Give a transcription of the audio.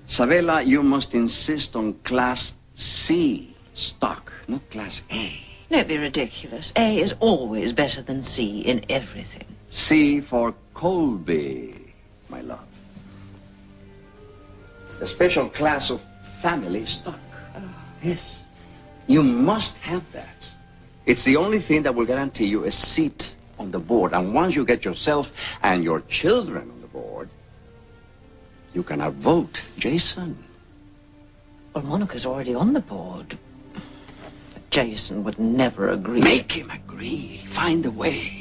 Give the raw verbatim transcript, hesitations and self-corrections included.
Sabela, you must insist on Class C stock, not Class A. Don't be ridiculous. A is always better than C in everything. C for Colby, my love. A special class of family stock. Oh. Yes. You must have that. It's the only thing that will guarantee you a seat on the board. And once you get yourself and your children on the board, you can outvote Jason. Well, Monica's already on the board. Jason would never agree. Make him agree. Find a way.